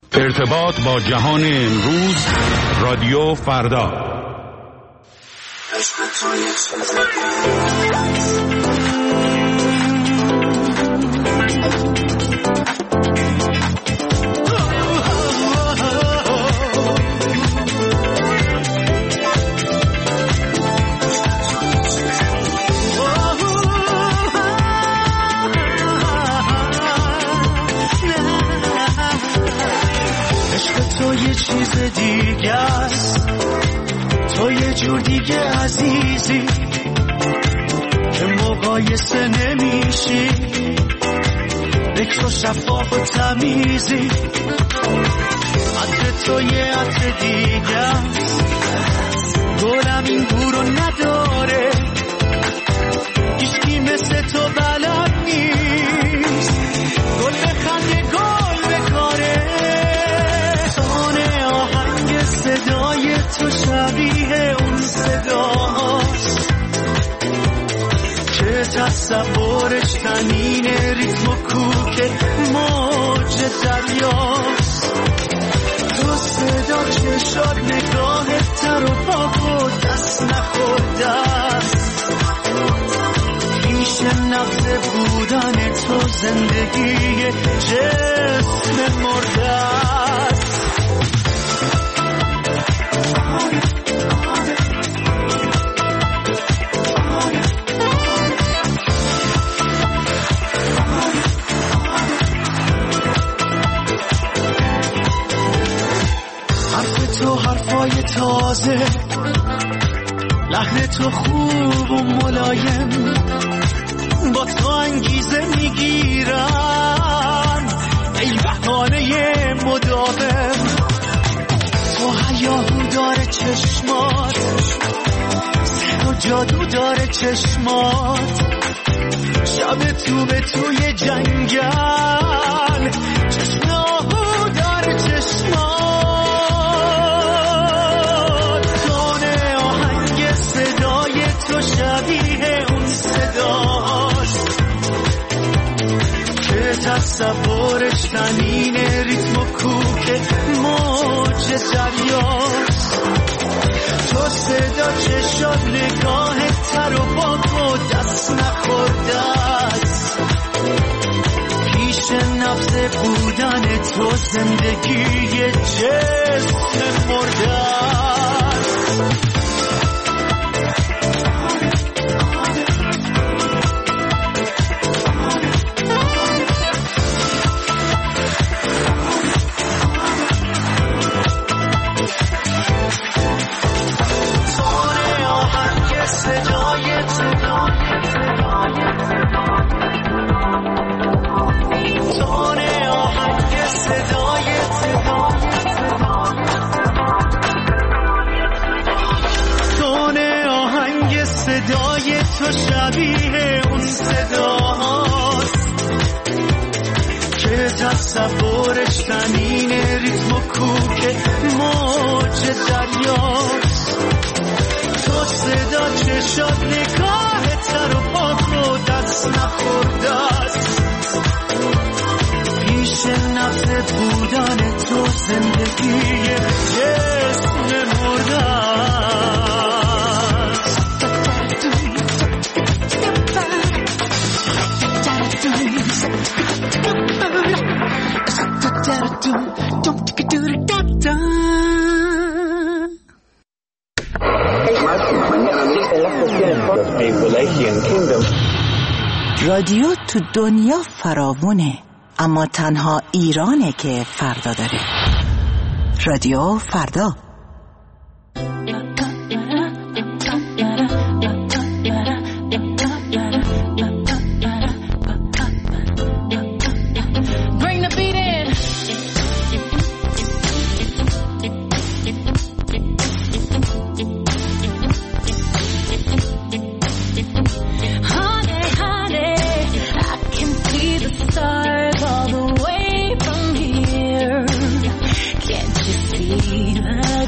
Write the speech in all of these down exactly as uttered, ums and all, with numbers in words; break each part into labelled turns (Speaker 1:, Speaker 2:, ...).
Speaker 1: ارتباط با جهان امروز، رادیو فردا.
Speaker 2: تو یه چیز دیگه است، تو یه جور دیگه عزیزی که مقایسه نمیشی، به تو شفاف و تمیزی. عطر تو یه عطر دیگه است، گلم این بو رو نداره، هیچکی مثل تو بلد نیست، گل بخنده گل بکاره. صدای تو شبیه اون صداست که تصورش تنین ریتم و کوک موج دریاست. تو صدا چشات نگاهت تر و پاک و دست نخورده است، پیش نبض بودن تو زندگی جسم مرده است. تو حرفای تازه، لحن تو خوب و ملایم، با تو انگیزه میگیرن ای بهانه مداوم. تو هیاهو داره چشمات، سحر و جادو داره چشمات، شب تو به توی جنگل، چشم آهو داره چشمات. تو شبیه اون صداست که تصورش تنین ریتم و کوک موج دریاست. تو صدا چشات نگاه تر و پاک و دست نخورده است، پیش نبض بودن تو زندگی جسم مرده است. تو شبیه اون صداست که تصورش تنین ریتم و کوک موج دریاست. تو صدا چشات نگاه تر و پاک و دست نخورده است، پیش نبض بودن تو زندگی جسم مرده است.
Speaker 3: رادیو تو دنیا فراوونه، اما تنها ایرانه که فردا داره. رادیو فردا.
Speaker 4: Stars all the way from here. Can't you see that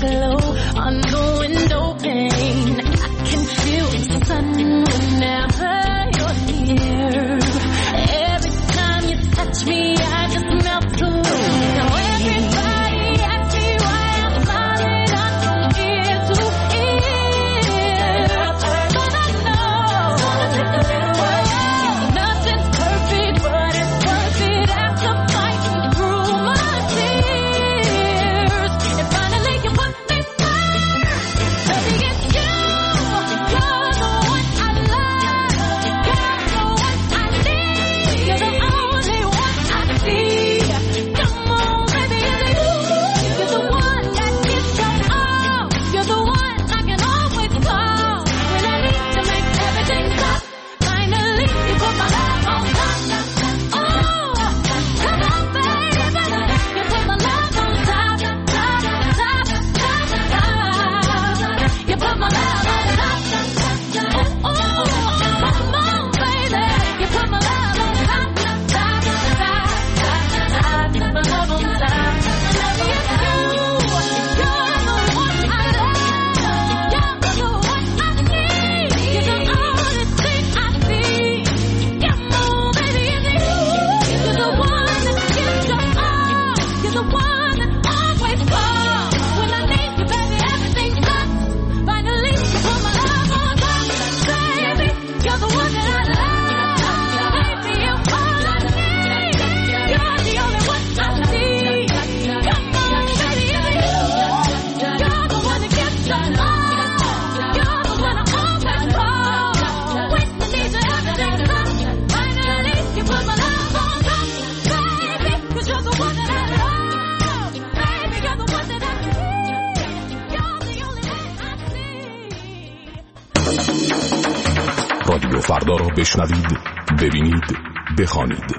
Speaker 4: رادیو فردا را بشنوید، ببینید، بخوانید.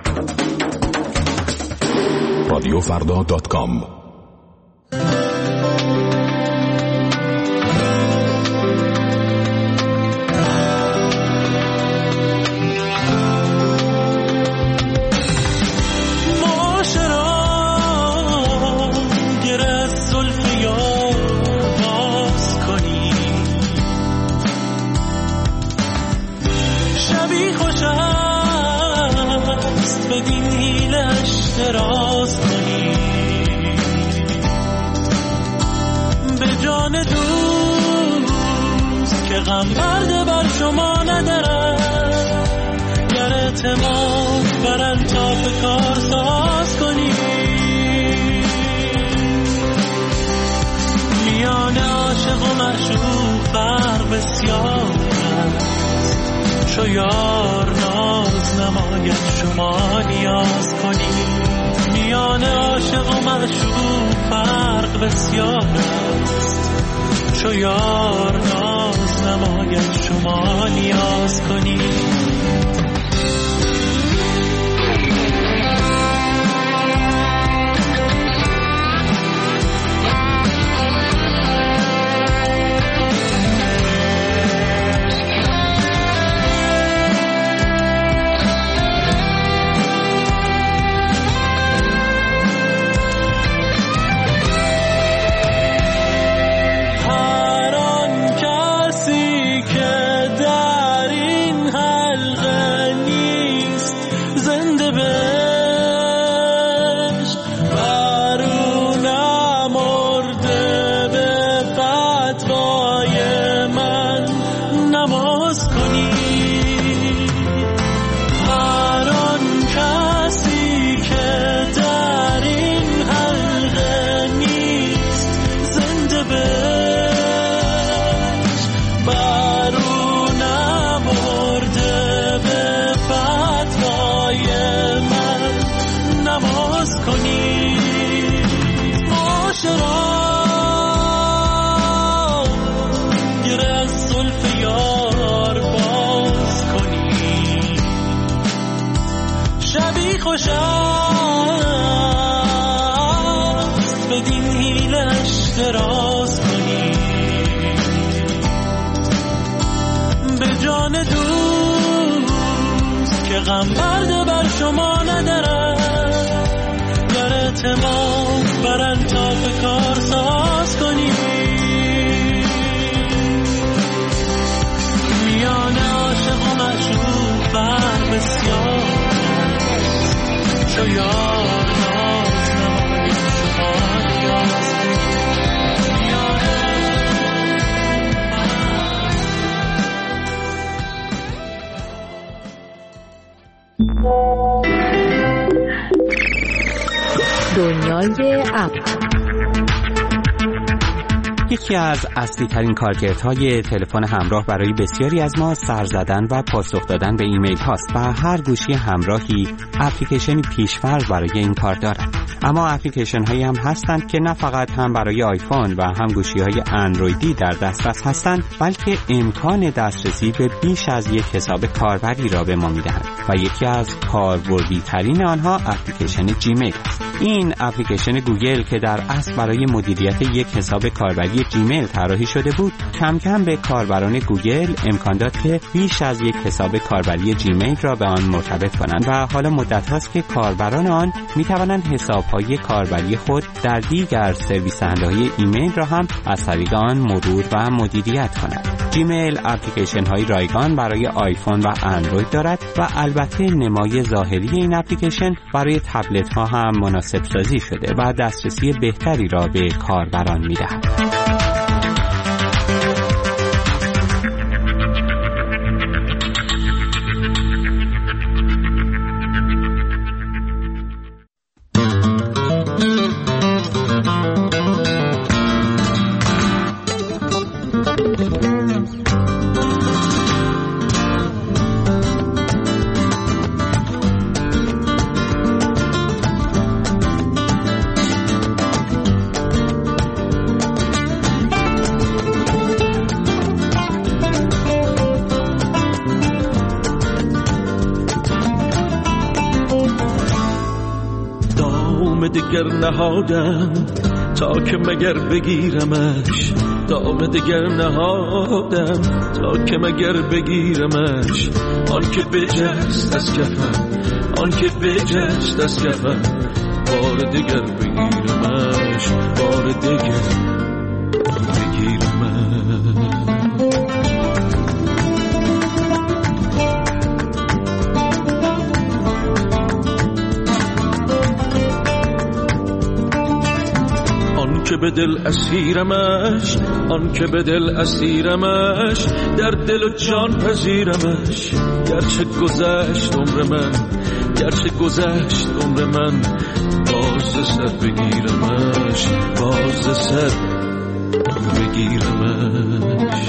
Speaker 4: رادیو فردا دات کام.
Speaker 2: راست کنی به جان دوست که غم برده بر شما ندارد، گر اعتماد بر انطاف کار ساز کنی. میان عاشق و معشوق فرق بسیار است، چو یار ناز نماید شما نیاز کنی. میان عاشق و معشوق فرق بسیار است، چو یار ناز نماید شما نیاز کنی. راست کنی به جان دوست که غم برده بر شما ندارد، گر اعتماد بر انطاف کار ساز کنی. میان عاشق و معشوق فرق بسیار است، چو یار ناز نماید شما نیاز کنی.
Speaker 5: دنیای اپ
Speaker 6: یکی از اصلی ترین کارکردهای تلفن همراه برای بسیاری از ما سر زدن و پاسخ دادن به ایمیل هاست و هر گوشی همراهی اپلیکیشنی پیش‌فرض برای این کار دارد. اما اپلیکیشن هایی هم هستند که نه فقط هم برای آیفون و هم گوشی های اندرویدی در دسترس هستند، بلکه امکان دسترسی به بیش از یک حساب کاربری را به ما میدهند و یکی از کاربردی ترین آنها اپلیکیشن جیمیل است. این اپلیکیشن گوگل که در اصل برای مدیریت یک حساب کاربری جیمیل طراحی شده بود، کم کم به کاربران گوگل امکان داد که بیش از یک حساب کاربری جیمیل را به آن مرتبط کنند و حالا مدت هاست که کاربران آن می توانند حساب‌های کاربری خود در دیگر سرویس دهنده‌های ایمیل را هم از طریق آن مرور و مدیریت کنند. جیمیل اپلیکیشن های رایگان برای آیفون و اندروید دارد و البته نمای ظاهری این اپلیکیشن برای تبلت ها هم مناسب سازی شده و دسترسی بهتری را به کاربران می دهد.
Speaker 2: دگر نهادم تا که مگر بگیرمش، دام دگر نهادم تا که مگر بگیرمش. آن که بجست از کفم، آن که بجست از کفم، بار دگر بگیرمش، بار دگر بگیرمش. که به دل اسیرمش، آن که به دل اسیرمش، در دل و جان پذیرمش. گرچه گذشت عمر من، گرچه گذشت عمر من، باز سر بگیرمش، باز سر بگیرمش.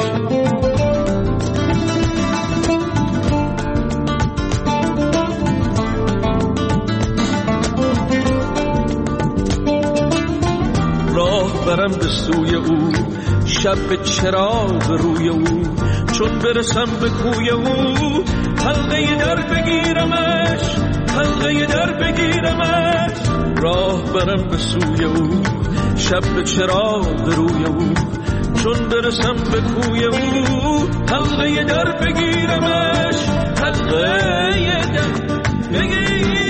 Speaker 2: برم به سوی او، شب به چراغ روی او، چون برسم به کوی او، حلقه در بگیرمش، حلقه در بگیرمش. راه برم به سوی او، شب به چراغ روی او، چون برسم به کوی او، حلقه در بگیرمش، حلقه در بگیرمش.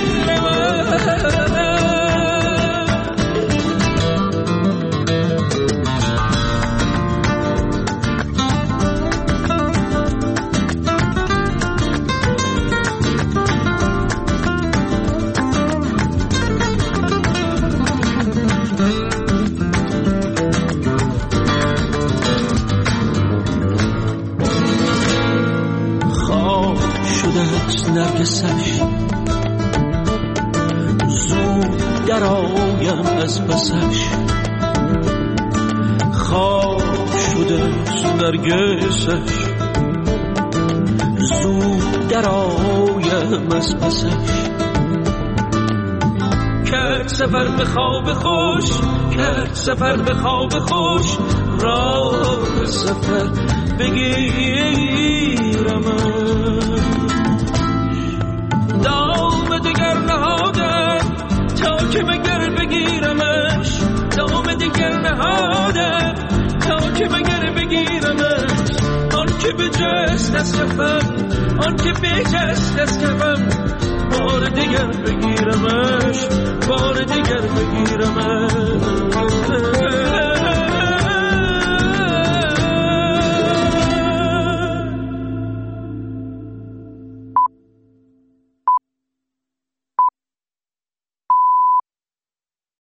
Speaker 2: نرگسش زود در آیم از پسش، خواب شده نرگسش زود در آیم از پسش. کرد سفر به خواب خوش، کرد سفر به خواب خوش، راه سفر بگیرم. دام دگر نهادم تا که مگر بگیرمش، دام دگر نهادم تا که مگر بگیرمش. آن که بجست از کفم، آن که بجست از کفم، بار دگر بگیرمش، بار دگر بگیرمش.